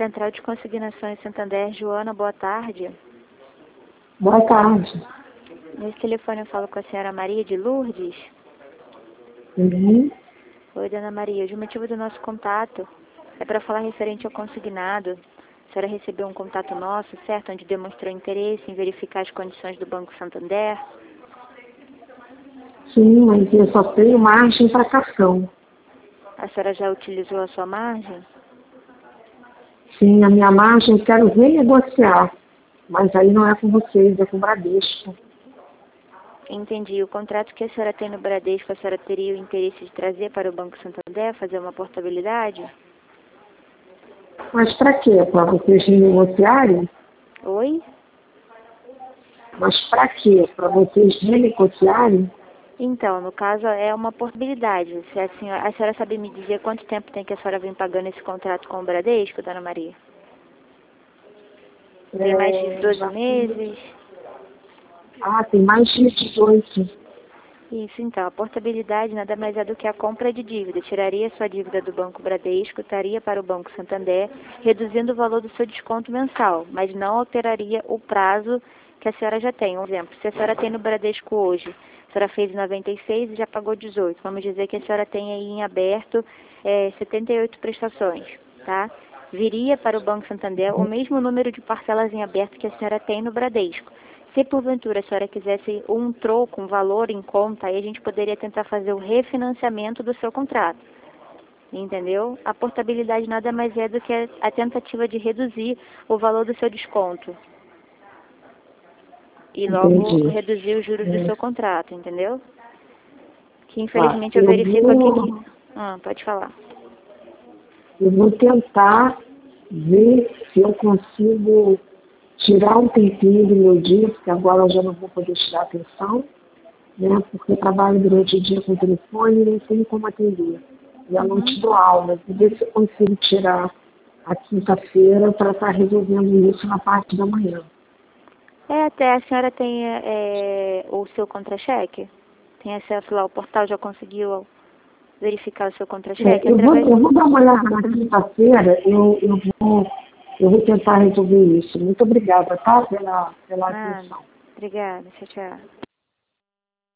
Central de Consignações Santander, Joana, boa tarde. Boa tarde. Nesse telefone eu falo com a senhora Maria de Lourdes. Uhum. Oi, dona Maria. O motivo do nosso contato é para falar referente ao consignado. A senhora recebeu um contato nosso, certo? Onde demonstrou interesse em verificar as condições do Banco Santander. Sim, mas eu só tenho margem para cartão. A senhora já utilizou a sua margem? Sim, a minha margem eu quero renegociar. Mas aí não é com vocês, é com o Bradesco. Entendi. O contrato que a senhora tem no Bradesco, a senhora teria o interesse de trazer para o Banco Santander, fazer uma portabilidade? Mas para quê? Para vocês renegociarem? Oi? Mas para quê? Para vocês renegociarem? Então, no caso, é uma portabilidade. Se a senhora sabe me dizer quanto tempo tem que a senhora vem pagando esse contrato com o Bradesco, dona Maria? Tem mais de 12 Já meses? tem mais de 18. Isso, então. A portabilidade nada mais é do que a compra de dívida. Tiraria sua dívida do Banco Bradesco, estaria para o Banco Santander, reduzindo o valor do seu desconto mensal, mas não alteraria o prazo que a senhora já tem. Um exemplo, se a senhora tem no Bradesco hoje, a senhora fez 96 e já pagou 18. Vamos dizer que a senhora tem aí em aberto 78 prestações, tá? Viria para o Banco Santander o mesmo número de parcelas em aberto que a senhora tem no Bradesco. Se porventura a senhora quisesse um troco, um valor em conta, aí a gente poderia tentar fazer o refinanciamento do seu contrato. Entendeu? A portabilidade nada mais é do que a tentativa de reduzir o valor do seu desconto. E logo Entendi. reduzir os juros do seu contrato, entendeu? Que Tá. infelizmente eu verifico aqui que... pode falar. Eu vou tentar ver se eu consigo tirar um tempinho do meu dia, porque agora eu já não vou poder tirar atenção, né? Porque eu trabalho durante o dia com o telefone e nem tenho como atender. E eu não te dou aula. Vou ver se eu consigo tirar a quinta-feira para estar resolvendo isso na parte da manhã. Até a senhora tem o seu contra-cheque? Tem acesso lá ao portal, já conseguiu verificar o seu contra-cheque? Eu vou dar uma olhada na quinta-feira, eu vou tentar resolver isso. Muito obrigada, tá? Pela atenção. Obrigada, tchau, tchau.